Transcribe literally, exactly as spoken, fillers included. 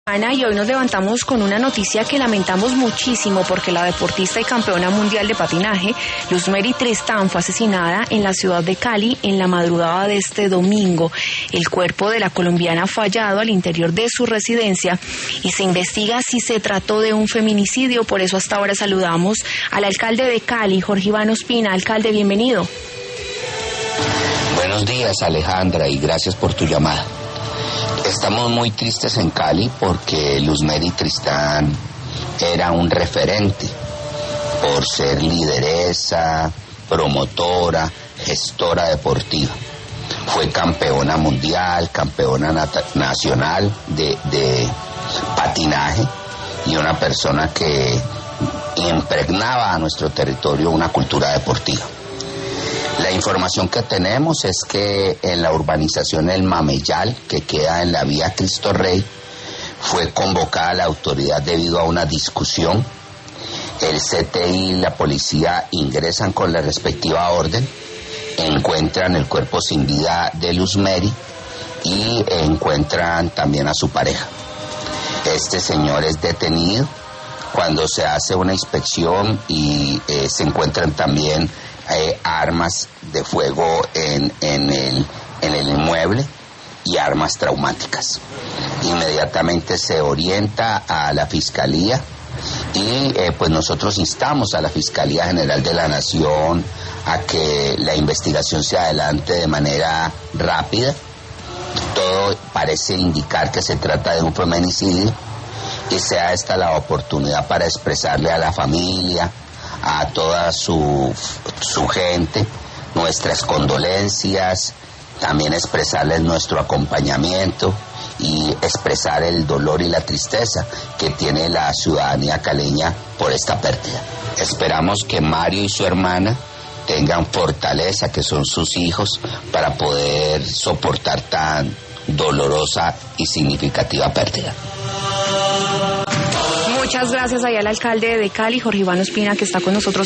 Ana, y hoy nos levantamos con una noticia que lamentamos muchísimo porque la deportista y campeona mundial de patinaje, Luzmeri Tristán, fue asesinada en la ciudad de Cali en la madrugada de este domingo. El cuerpo de la colombiana fue hallado al interior de su residencia y se investiga si se trató de un feminicidio. Por eso hasta ahora saludamos al alcalde de Cali, Jorge Iván Ospina. Alcalde, bienvenido. Buenos días, Alejandra, y gracias por tu llamada. Estamos muy tristes en Cali porque Luzmeri Tristán era un referente por ser lideresa, promotora, gestora deportiva. Fue campeona mundial, campeona nat- nacional de, de patinaje y una persona que impregnaba a nuestro territorio una cultura deportiva. La información que tenemos es que en la urbanización El Mameyal, que queda en la vía Cristo Rey, fue convocada la autoridad debido a una discusión. El C T I y la policía ingresan con la respectiva orden, encuentran el cuerpo sin vida de Luzmeri y encuentran también a su pareja. Este señor es detenido. Cuando se hace una inspección y eh, se encuentran también Eh, armas de fuego en, en, el, en el inmueble y armas traumáticas. Inmediatamente se orienta a la Fiscalía y eh, pues nosotros instamos a la Fiscalía General de la Nación a que la investigación se adelante de manera rápida. Todo parece indicar que se trata de un feminicidio y sea esta la oportunidad para expresarle a la familia, a toda su, su gente, nuestras condolencias, también expresarles nuestro acompañamiento y expresar el dolor y la tristeza que tiene la ciudadanía caleña por esta pérdida. Esperamos que Mario y su hermana tengan fortaleza, que son sus hijos, para poder soportar tan dolorosa y significativa pérdida. Muchas gracias ahí al alcalde de Cali, Jorge Iván Ospina, que está con nosotros.